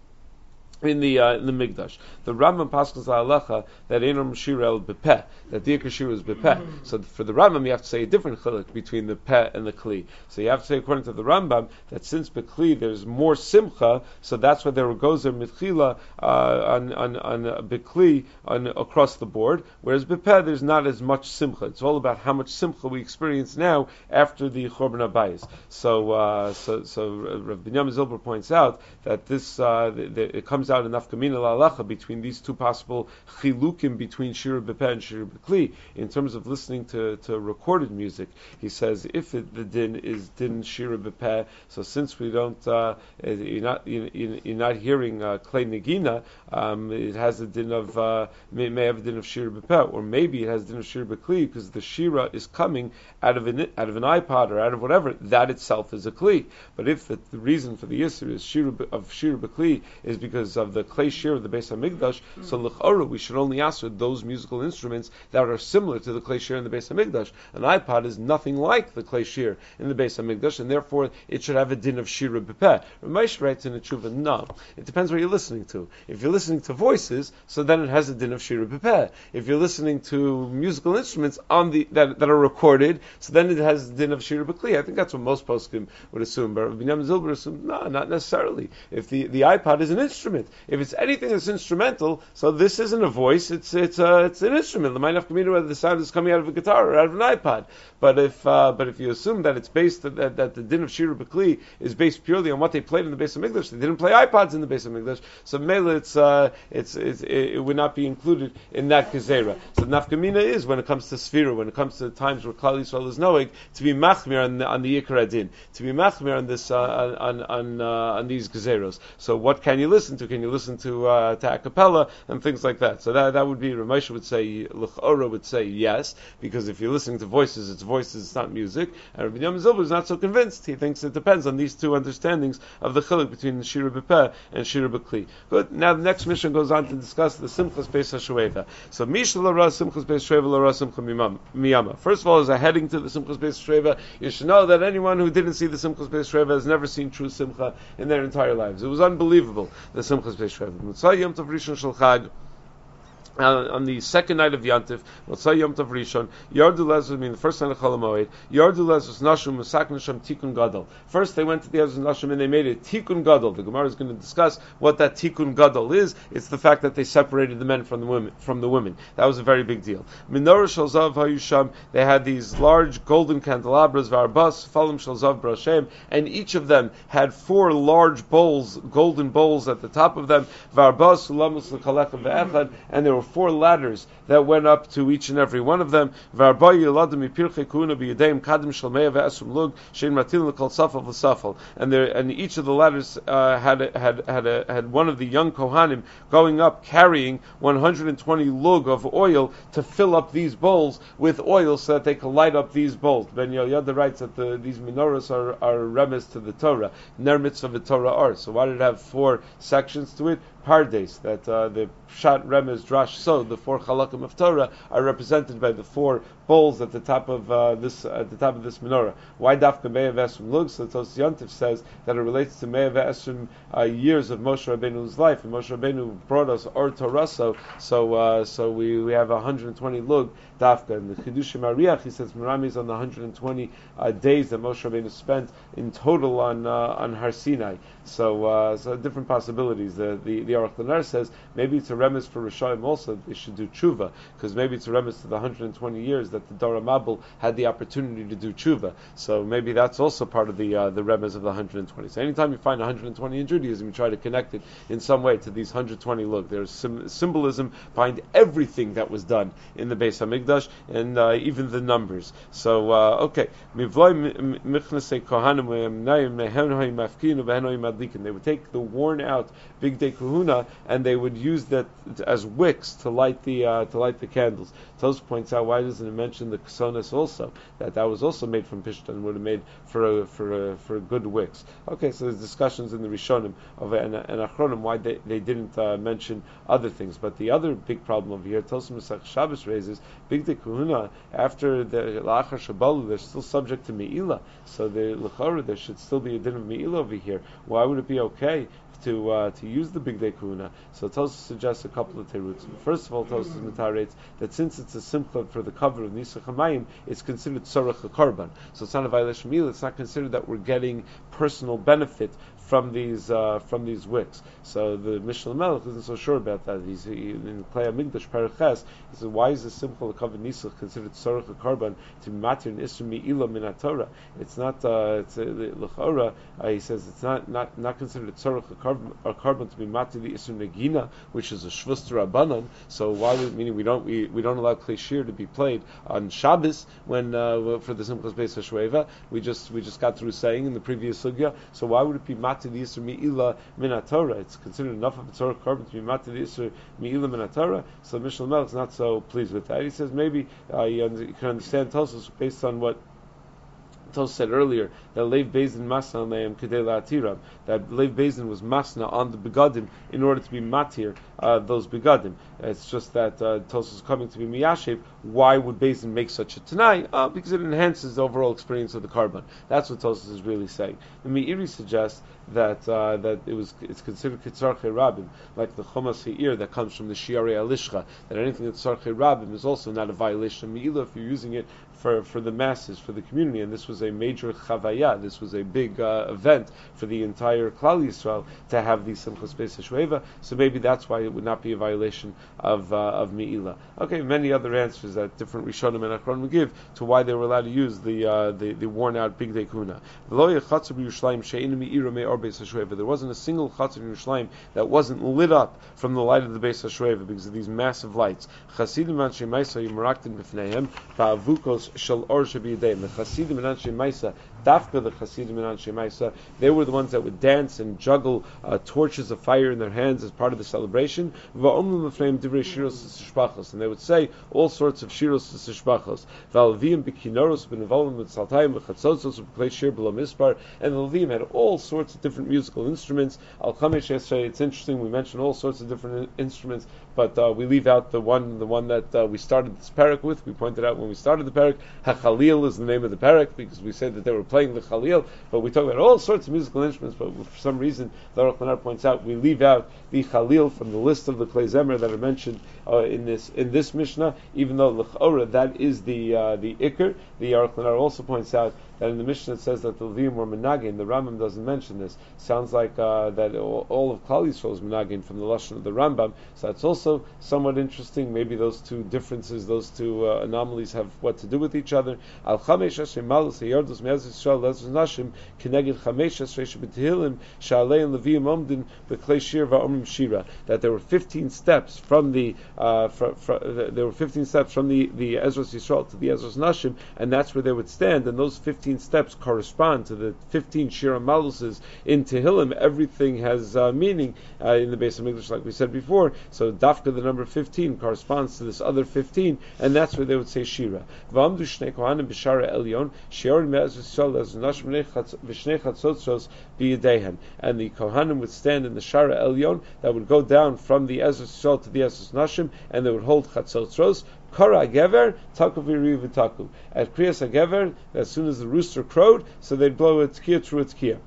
in the uh, in the Mikdash. The Rambam paskins halacha that enam shir el bepeh, that the Ikra Shir is bepeh. Mm-hmm. So for the Rambam you have to say a different chiluk between the peh and the kli. So you have to say according to the Rambam that since bekli there's more simcha, so that's why there goes there mitchila uh, on on on uh, bekli on across the board, whereas bepeh there's not as much simcha. It's all about how much simcha we experience now after the Churban Abayis. So uh, so so Rav Binyamin Zilber points out that this uh, the, the, it comes out in nafkamina la'alacha between these two possible chilukim between shir b'peh and shir b'kli in terms of listening to, to recorded music. He says if it, the din is din shir b'peh, so since we don't uh, you're not you, you're not hearing uh, klei negina, um, it has a din of uh, may, may have a din of shir b'peh, or maybe it has a din of shir b'kli because the shira is coming out of an out of an iPod or out of whatever, that itself is a kli. But if the, the reason for the yisur is shir of shir b'kli is because of the clay shir of the Beis HaMikdash, mm. so l'chora we should only answer those musical instruments that are similar to the clay shir in the Beis HaMikdash. An iPod is nothing like the clay shir in the Beis HaMikdash, and therefore it should have a din of shir b'peh. Ramesh writes in a tshuva, no, it depends what you're listening to. If you're listening to voices, so then it has a din of shir b'peh. If you're listening to musical instruments on the that, that are recorded, so then it has a din of shir b'kli. I think that's what most poskim would assume, but Binyamin Zilber assumed, no, not necessarily. If the, the iPod is an instrument, if it's anything that's instrumental, so this isn't a voice, it's it's uh, it's an instrument. The mind of community, whether the sound is coming out of a guitar or out of an iPod. But if uh, but if you assume that it's based that, that the din of shir b'kli is based purely on what they played in the Beis HaMikdash, they didn't play iPods in the Beis HaMikdash, so mele it's uh, it's, it's it, it would not be included in that gezerah. So nafkamina is when it comes to sfira, when it comes to the times where Klal Yisrael is knowing to be machmir on the on the Yikra Din, to be machmir on this uh, on on uh, on these gezeros. So what can you listen to? Can you listen to uh, to a cappella and things like that? So that that would be Ramesha would say, l'chora would say yes, because if you're listening to voices, it's voices, it's not music. And Rabbi Binyamin Zilber is not so convinced. He thinks it depends on these two understandings of the chiluk between shir b'peh and shir b'kli. Good. Now the next mission goes on to discuss the simchas beis hashueva. So misha l'ra simchas beis hashueva l'ra simcha miyama. First of all, as a heading to the simchas beis hashueva, you should know that anyone who didn't see the simchas beis hashueva has never seen true simcha in their entire lives. It was unbelievable, the simchas beis hashueva. Mitzvah Yom Tov Rishon Shel Chag. Uh, on the second night of Yantif, Motzai Yom Tov Rishon, Yardu Lezus, I mean the first night of Chol HaMoed, Yardu Lezus Nashum Musak Nasham Tikkun Gadol. First they went to the Lezus Nashum and they made a Tikkun Gadol. The Gemara is going to discuss what that Tikkun Gadol is. It's the fact that they separated the men from the women. From the women, that was a very big deal. Menorah Shel Zav Hayusham. They had these large golden candelabras, Varbas, Falim Shel Zav Brashem, and each of them had four large bowls, golden bowls at the top of them. Varbas Ulamus L'Kalechem Ve'echad, and there were four ladders that went up to each and every one of them. And there, and each of the ladders uh, had had had a, had one of the young Kohanim going up carrying one hundred twenty lug of oil to fill up these bowls with oil so that they could light up these bowls. Ben Yoyada writes that the, these menorahs are are remes to the Torah. Ner mitzvah v'Torah are. So why did it have four sections to it? Pardes, that uh, the Pshat, Remez, Drash, Sod, the four Chalakim of Torah, are represented by the four bowls at the top of uh, this at the top of this menorah. Why Dafka Me'ah V'Esrim Lug? So Tos Yontif says that it relates to Me'ah V'Esrim uh, years of Moshe Rabbeinu's life, and Moshe Rabbeinu brought us Or Torah, so so, uh, so we, we have one hundred twenty lug Dafka. And the Chidushim Ariach, he says Merami is on the one hundred twenty uh, days that Moshe Rabbeinu spent in total on uh, on Har Sinai. So uh, so different possibilities. The the, the Aruch LaNer says maybe it's a remez for Rishayim also. They should do tshuva, because maybe it's a remez to the one hundred twenty years that the Dara Mabul had the opportunity to do tshuva. So maybe that's also part of the uh, the remez of the one hundred twenty. So anytime you find one hundred twenty in Judaism, you try to connect it in some way to these one hundred twenty. Look, there's sim- symbolism behind everything that was done in the Beis Hamikdash, and uh, even the numbers. So uh, okay, they would take the worn out Big Day Kahuna and they would use that as wicks to light the uh, to light the candles. Tos points out, why doesn't it mention the Kesonis also? That that was also made from Pishtan and would have made for a, for a, for good wicks. Okay, so there's discussions in the Rishonim of and, and Achronim why they, they didn't uh, mention other things. But the other big problem over here, Tos Masach Shabbos raises, Big Day Kahuna, after the La'achar Shabbalu, they're still subject to Me'ilah. So the L'chora, there should still be a din of Me'ilah over here. Why would it be okay to uh, to use the Big Day Kahuna? So Tosfos suggests a couple of teruts. First of all, Tosfos mitarates that since it's a simcha for the cover of Nisach HaMayim, it's considered tzorach HaKarban. So it's not a violation of Me'ilah. It's not considered that we're getting personal benefit from these uh, from these wicks. So the Mishnah Melech isn't so sure about that. He's he, in Klei HaMikdash Paraches. He said, why is the simcha cover Nisach considered tzorach HaKarban to be matir and isra Me'ilah min HaTorah? It's not. Uh, it's l'chora. Uh, he says it's not not not considered tzorach HaKarban to be matir the isra negina, which is a shvus Rabbanan. So why would meaning we don't we, we don't allow Klei Shir to be played on Shabbos when uh, for the simchas Beis HaShveva? We just we just got through saying in the previous sugya. So why would it be matir the Yisr Me'ilah min Torah? It's considered enough of a Torah carbon to be matir the Yisr Me'ilah min Torah. So Mishnah Melech is not so pleased with that. He says maybe uh, you, under, you can understand Tosfos based on what Tos said earlier, that Leiv Bezdin Masna Meim Kedei La'atiram, that Leiv Bezdin was Masna on the Begadim in order to be Matir uh, those Begadim. It's just that uh, Tos is coming to be Miyashev. Why would Bezdin make such a Tanai? Uh, because it enhances the overall experience of the carbon. That's what Tos is really saying. The Meiri suggests that uh, that it was it's considered Kitzarche Rabim, like the Chomas He'ir that comes from the Shiarei Alishcha, that anything that's Tzarche Rabim is also not a violation of Me'ilah if you're using it for, for the masses, for the community. And this was a major Chavaya, this was a big uh, event for the entire Klal Yisrael to have the Simchas Beis HaShveva, so maybe that's why it would not be a violation of uh, of Me'ilah. Okay, many other answers that different Rishonim and Achronim would give to why they were allowed to use the uh, the, the worn out Big Day Kuna. There wasn't a single chatzar in Yerushalayim that wasn't lit up from the light of the Beis HaShveva because of these massive lights. Chasidim Anshe Maisa Yimaraktin B'fneihem Ba'avukos Shel Or Shebiyadeim. The Chasidim and Anshe Maisa, Dafka the Chasidim and Anshe Maisa, they were the ones that would dance and juggle uh, torches of fire in their hands as part of the celebration. Va'omlim B'fneim Divrei Shiros T'Shbachos, and they would say all sorts of Shiros T'Shbachos. Va'alvim B'Kinoros B'Nevalim B'Tzaltayim B'Chatzotzos B'Klei Shir B'Lo Mispar, and the Levim had all sorts of different musical instruments. Al Chamesh Esrei, it's interesting, we mentioned all sorts of different in- instruments, but uh, we leave out the one the one that uh, we started this parak with. We pointed out when we started the parak, HaChalil is the name of the parak, because we said that they were playing the Chalil, but we talk about all sorts of musical instruments, but for some reason, the Aruch LaNer points out, we leave out the Chalil from the list of the Klei Zemer that are mentioned uh, in this in this Mishnah, even though L'chora, that is the uh, the Iker. The Aruch LaNer also points out that in the Mishnah it says that the Levim were Menagin. The Rambam doesn't mention this. Sounds like uh, that all, all of Klal Yisrael is Menagin from the Lashon of the Rambam. So that's also somewhat interesting. Maybe those two differences, those two uh, anomalies have what to do with each other. Al Chamesh Esrei Malus Heyardos Me'ez Yisrael Lezos Nashim Keneged Chamesh Esrei Shebetehillim Sha'alein Levim Omdin B'Klei Shir Va'omrim Shira. That there were fifteen steps from the uh, fr- fr- there were fifteen steps from the the Ezros Yisrael to the Ezros Nashim, and that's where they would stand. And those fifteen steps correspond to the fifteen Shira Maluses in Tehillim. Everything has uh, meaning uh, in the Beis HaMikdash, like we said before. So Dafka, the number fifteen, corresponds to this other fifteen, and that's where they would say Shira. V'amdu shnei kohanim b'shara elyon, Shir Kohanim would stand in the Shara Elyon that would go down from the Ezra Yisrael to the Ezra Nashim, and they would hold Chatzotros. Kara Gever, Taku Viri V'Taku. At Kriyas HaGever, as soon as the rooster crowed, so they'd blow a Tkiya through a Tkiya.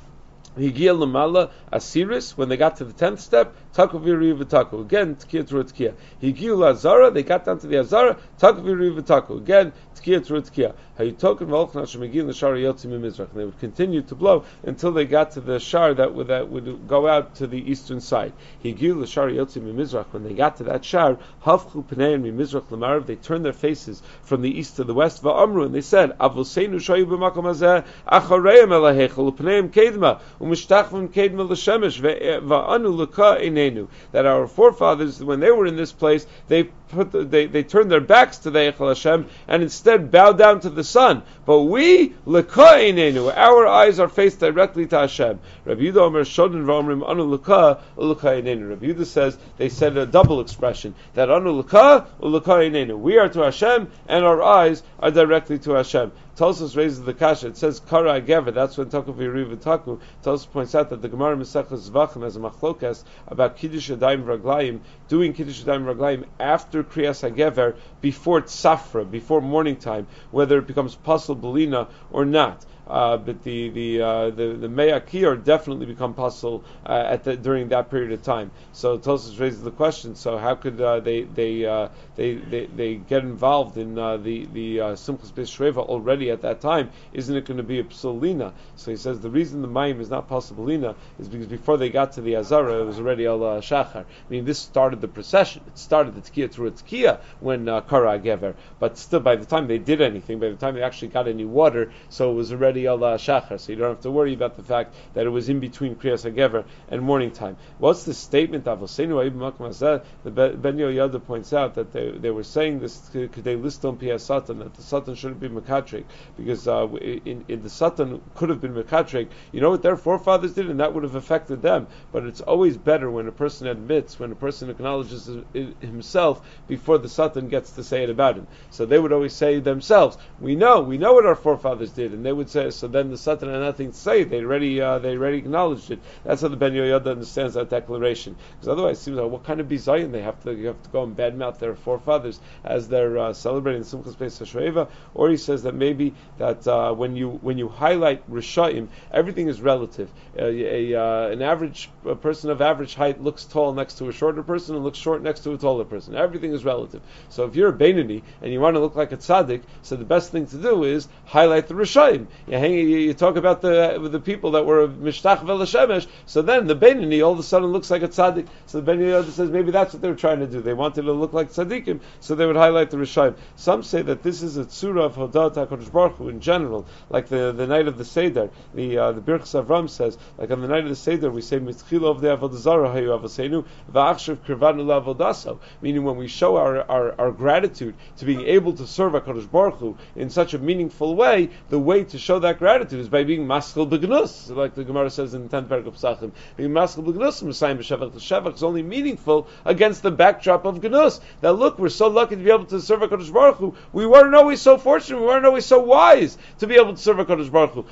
Higia Lamala Asiris, when they got to the tenth step, Taku Viri V'Taku. Again, Tkiya through a Tkiya. Higia Lazara, they got down to the Azara, Taku Viri V'Taku. Again, Tkiya through a Tkiya. Hayitoken V'Olchna Shemegin L'Shar Yotzim Mizrach. And they would continue to blow until they got to the Shar that would, that would go out to the eastern side. Higia L'Shar Yotzim Mizrach. When they got to that Shar, Havchu Pneim Mizrach L'Marav, they turned their faces from the east to the west. Va'amru, and they said, Avoseinu Shayu B'Makom Hazeh, Achareim Elahechel, Pneim Kedma, U'Mishtachvim Kedma L'Shemesh, Va'anu L'Ka Einenu. That our forefathers, when they were in this place, they put the, they, they turned their backs to the Eichel Hashem and instead bowed down to the sun. But we, L'Ka Einenu, our eyes are faced directly to Hashem. Rabbi Yehuda Omer Shodin V'Omrim Anu L'Ka L'Ka Einenu. Rabbi Yehuda says they said a double expression that Anu L'Ka L'Ka Einenu. We are to Hashem and our eyes are directly to Hashem. Tosfos raises the kasha. It says Kara Gever. That's when Taku V'Yiriv V'Taku. Tosfos points out that the Gemara Mesechus Zvachim has a machlokas about Kiddush Yadayim Raglayim, doing Kiddush Yadayim Raglayim after Kriyas HaGever, before Tzafra, before morning time, whether it becomes Pasal Belina or not. Uh, but the the uh, the the Me'akir definitely become possible uh, at the, during that period of time. So Tosfos raises the question: so how could uh, they they, uh, they they they get involved in uh, the the uh, Simchas Beis Sheva already at that time? Isn't it going to be a psolina? So he says the reason the Mayim is not psolina is because before they got to the Azara, it was already al uh, Shachar. I mean, this started the procession. It started the Tkiya through a Tkiya when uh, Kara Gever. But still, by the time they did anything, by the time they actually got any water, so it was already al Shachar, so you don't have to worry about the fact that it was in between Kriyas HaGever and morning time. What's the statement of Avoseinu Ha'ibim Makom Hazeh? The Ben Yehoyada points out that they they were saying this could they list on Piyas Satan, that the Satan shouldn't be Mekatrik, because uh, in, in the Satan could have been Mekatrik. You know what their forefathers did, and that would have affected them. But it's always better when a person admits, when a person acknowledges himself before the Satan gets to say it about him. So they would always say themselves, we know, we know what our forefathers did, and they would say, so then the Satan had nothing to say. They already uh, they already acknowledged it. That's how the Ben Yehoyada understands that declaration. Because otherwise, it seems like what kind of bizayin they have to you have to go and badmouth their forefathers as they're uh, celebrating Simchas Beis Sheva. Or he says that maybe that uh, when you when you highlight Rishaim, everything is relative. Uh, a uh, an average a person of average height looks tall next to a shorter person and looks short next to a taller person. Everything is relative. So if you're a Beinoni and you want to look like a tzaddik, so the best thing to do is highlight the Rishaim. You hang You, you talk about the the people that were mishtach velashemesh, so then the Beinoni all of a sudden looks like a tzaddik. So the Ben Yehoyada says maybe that's what they were trying to do. They wanted to look like tzaddikim, so they would highlight the Rishaim. Some say that this is a tzura of Hodat HaKadosh Baruch Hu in general, like the, the night of the Seder. The uh, the Birchas Avram says, like on the night of the Seder, we say Mitzchila of the Avodah Zarah Hayu Avoseinu Va'achshav Kirvanu LaAvodaso, meaning when we show our, our, our gratitude to being able to serve HaKadosh Baruch Hu in such a meaningful way, the way to show that gratitude is by being maskil begnus, like the Gemara says in the tenth paragraph of Psachim. Being maskil begnus, Messiah b'shevach. The shevach is only meaningful against the backdrop of gnus. That look, we're so lucky to be able to serve HaKadosh Baruch Hu. We weren't always so fortunate. We weren't always so wise to be able to serve HaKadosh Baruch Hu.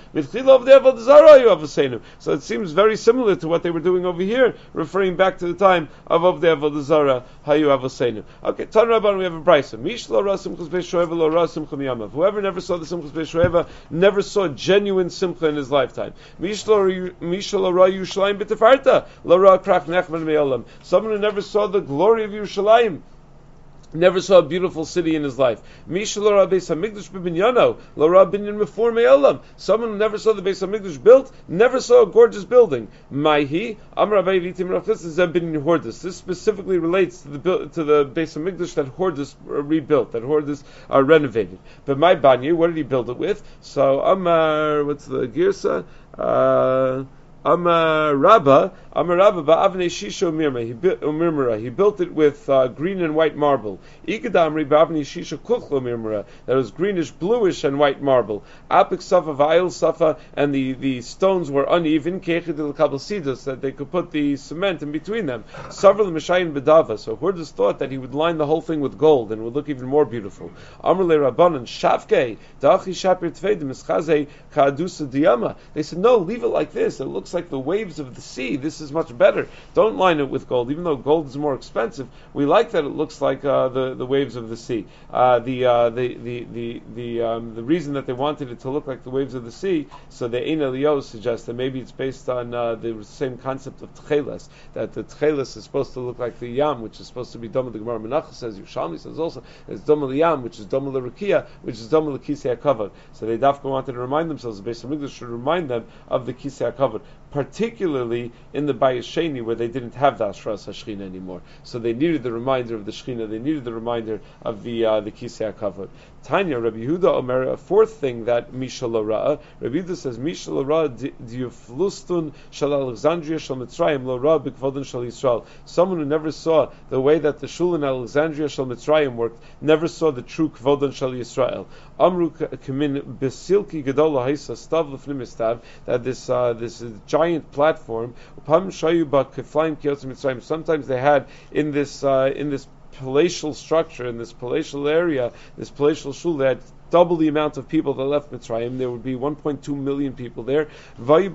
So it seems very similar to what they were doing over here, referring back to the time of Avdei Avodah Zarah Hayu Avoseinu. Okay, Tan Rabban, we have a brayso. Mishlo ra simchas beis shoeva lo ra simcha miyamav. Whoever never saw the simchas beis shoeva never saw genuine simcha in his lifetime. Mishlo ra Yerushalayim b'tefarta lo ra krach nechman me'olam. Someone who never saw the glory of Yerushalayim never saw a beautiful city in his life. Mishlo ra Beis Hamikdash b'binyano lo ra binyan mefor me'olam. Someone who never saw the Beis Hamikdash built never saw a gorgeous building. Maihi Amar Avei Vitim Rachis Zeh binyan Hordus. This specifically relates to the to the Beis Hamikdash that Hordus rebuilt, that Hordus are renovated. But my Banyu, what did he build it with? So Amar, what's the Girsa? Uh, Amar Rabba, Amar Rabba, Ba'avnei Shisha Umirma. He built Umirmara. He built it with uh, green and white marble. Ikadamri Ba'avnei Shisha Kuchlo Umirmara. That was greenish, bluish, and white marble. Apik Safa, Va'il Safa, and the, the stones were uneven. Kechidil Kabbasidus, that they could put the cement in between them. Savril Mishayin Bedava. So Hurdas thought that he would line the whole thing with gold and would look even more beautiful. Amar Le Rabbanan Shavke Da'achi Shapir Tvedim Ischaze Ka'adusa Diyama. They said, no, leave it like this. It looks like the waves of the sea. This is much better. Don't line it with gold, even though gold is more expensive. We like that it looks like uh, the the waves of the sea. Uh, the, uh, the the the the um, the reason that they wanted it to look like the waves of the sea, so the Ein Eliyos suggests that maybe it's based on uh, the same concept of Tcheles, that the Tcheles is supposed to look like the Yam, which is supposed to be Doma. The Gemara Menachos says, Yerushalmi says also, it's Doma Yam, which is Doma L'Rekia, which is Doma L'Kisei HaKavod. So they dafka wanted to remind themselves, the Beis Hamikdash should remind them of the Kisei HaKavod, particularly in the Bayis Sheni, where they didn't have the Ashras HaShechina anymore. So they needed the reminder of the Shechina, they needed the reminder of the uh, the Kisei HaKavod. Tanya, Rabbi Yehuda Omer, a fourth thing that Misha L'Ra'a, Rabbi Yehuda says, Misha L'Ra'a diuflustun shal Alexandria shal Mitzrayim L'Ra'a b'kvodon shal Yisrael. Someone who never saw the way that the shul in Alexandria shal Mitzrayim worked, never saw the true kvodon shal Yisrael. Amru kamin besilki gedola haisa stav l'fnim istav, that this uh, this giant platform, upam shayu ba keflaim kiyotz Mitzrayim. Sometimes they had in this uh, in this palatial structure, in this palatial area, this palatial shul, they had double the amount of people that left Mitzrayim. There would be one point two million people there. And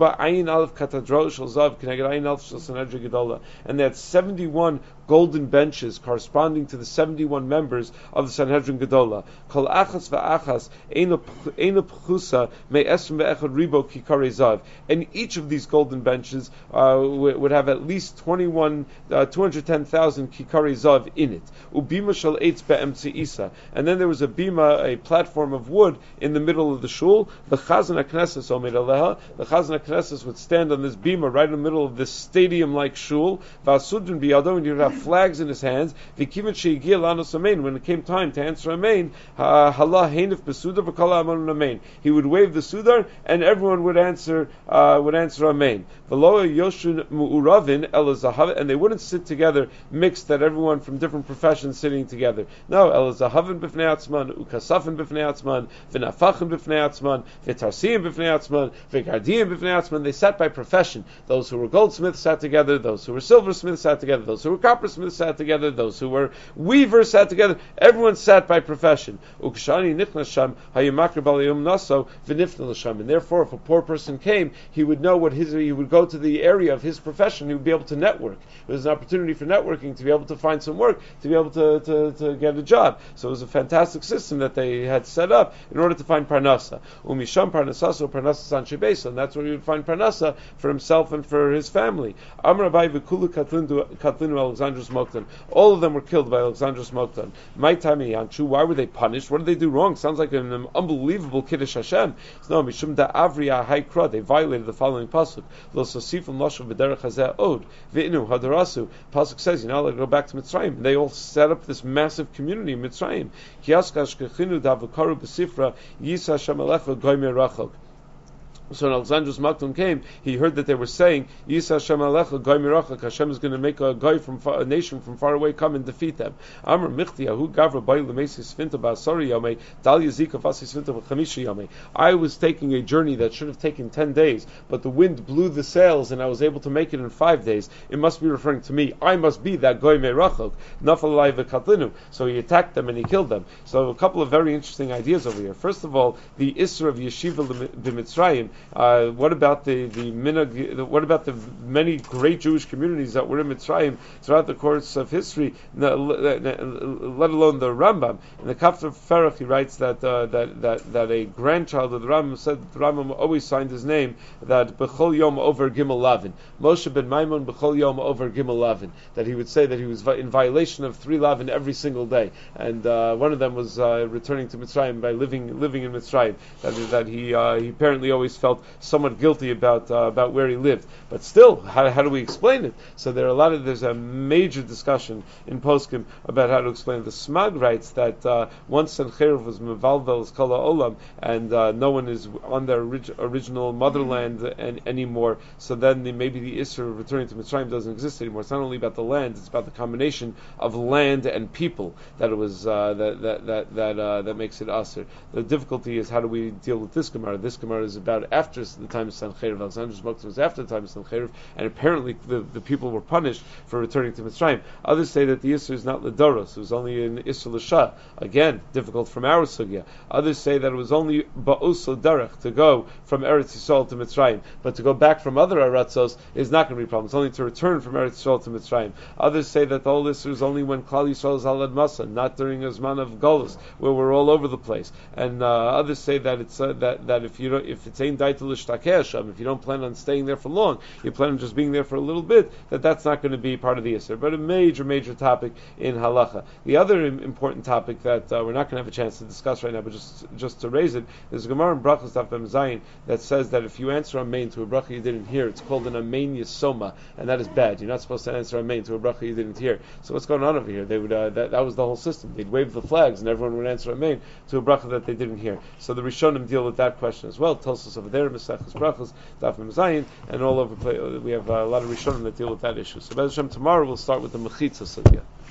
they had seventy-one golden benches corresponding to the seventy-one members of the Sanhedrin Gedola. Kol achas va'achas eina pchusa me'esrim ve'echad ribo kikare zav. And each of these golden benches uh, would have at least twenty-one, uh, two hundred ten thousand kikare zav in it. Ubima shal eitz be'emtzi isa. And then there was a bima, a platform of wood in the middle of the shul. The Chazan HaKnesses omed aleha. The Chazan HaKnesses would stand on this bima right in the middle of this stadium-like shul. V'asudun biyado, and you'd have flags in his hands. V'kivat she'igiyah lanos amen. When it came time to answer amen, halah heinif besudar v'kala amen amen. He would wave the sudar, and everyone would answer uh, would answer amen. V'lo yoshun mu'uravin elazahav, and they wouldn't sit together mixed, that everyone from different professions sitting together. No, elazahavin b'fnei atzman, ukasafin b'fnei atzman, v'nafachim b'fnei atzman, v'tarsiim b'fnei atzman, v'gardiim b'fnei atzman. They sat by profession. Those who were goldsmiths sat together. Those who were silversmiths sat together. Those who were coppersmiths sat together. Those who were weavers sat together. Everyone sat by profession. Ukshani nichnasham hayamakr balayum naso v'nifnal l'sham. And therefore, if a poor person came, he would know what his. He would go to the area of his profession. He would be able to network. It was an opportunity for networking, to be able to find some work, to be able to, to, to get a job. So it was a fantastic system that they had set up in order to find parnasa. Umisham parnasa, so parnasa sanche beis, and that's where he would find parnasa for himself and for his family. Amar Abai v'kulu katlinu Alexandrus Moktan. All of them were killed by Alexandrus Moktan. My tami Yanshu, why were they punished? What did they do wrong? Sounds like an, an unbelievable kiddush Hashem. No, mishum da avriya haikra. They violated the following pasuk. Lo sosifim loshav v'derech hazeh od v'inu hadarasu. Pasuk says, you're not allowed to go back to Mitzrayim. They all set up this massive community in Mitzrayim. Kiyaskash kechinu davakaru b'sifra yisa Hashem alecha goyme rachok. So when Alexandrus Makton came, he heard that they were saying, Yisa Hashem alecha goy mirachak, Hashem is going to make a guy from far, a nation from far away come and defeat them. Amr michti ahu gavra bay lemesi sfinta ba'asari yamei dal yazika vasi sfinta b'chamishi yamei. I was taking a journey that should have taken ten days, but the wind blew the sails and I was able to make it in five days. It must be referring to me. I must be that goy mirachak. Nafalai v'katlinu. So he attacked them and he killed them. So a couple of very interesting ideas over here. First of all, the Isra of Yeshiva b'Mitzrayim. Uh, what about the the minhag, what about the many great Jewish communities that were in Mitzrayim throughout the course of history? Let alone the Rambam. In the Kafter Ferach, he writes that uh, that that that a grandchild of the Rambam said that the Rambam always signed his name that Bechol Yom over Gimel Lavin, Moshe ben Maimon Bechol Yom over Gimel Lavin. That he would say that he was in violation of three Lavin every single day, and uh, one of them was uh, returning to Mitzrayim by living living in Mitzrayim. That is that he uh, he apparently always felt felt somewhat guilty about uh, about where he lived. But still, how, how do we explain it? So there are a lot of there's a major discussion in Poskim about how to explain it. The Smag writes that uh, once Sancheiriv was mevalvel's kala olam, and uh, no one is on their orig- original motherland and, anymore. So then the, maybe the issue of returning to Mitzrayim doesn't exist anymore. It's not only about the land; it's about the combination of land and people that it was uh, that that that that, uh, that makes it aser. The difficulty is how do we deal with this Gemara? This Gemara is about after the time of Sancheiriv. Alexander's Moktzah was after the time of Sancheiriv, and apparently the, the people were punished for returning to Mitzrayim. Others say that the issue is not Ledoros; it was only in Isra L'Shah. Again, difficult from our sugya. Others say that it was only Ba'us Derech to go from Eretz Yisrael to Mitzrayim, but to go back from other Aratzos is not going to be a problem. It's only to return from Eretz Yisrael to Mitzrayim. Others say that the whole issue is only when Klal Yisrael is Alad Masa, not during a Zman of Golus, where we're all over the place. And uh, others say that it's uh, that that if you don't, if it's Ein Daitel L'Shtakei Hashem, if you don't plan on staying there for long, you plan on just being there for a little bit, that that's not going to be part of the Yisr. But a major, major topic in Halacha. The other important topic that uh, we're not going to have a chance to discuss right now, but just just to raise it, there's a Gemara in Brachos Daf Mem Zayin that says that if you answer Amen to a bracha you didn't hear, it's called an Amen Yisoma, and that is bad. You're not supposed to answer Amen to a bracha you didn't hear. So what's going on over here? They would uh, that, that was the whole system. They'd wave the flags, and everyone would answer Amen to a bracha that they didn't hear. So the Rishonim deal with that question as well. Tells us over there, Mesechus Brachos Daf Mem Zayin, and all over. We have uh, a lot of Rishonim that deal with that issue. So Bez Hashem, tomorrow we'll start with the Mechitza Sugya.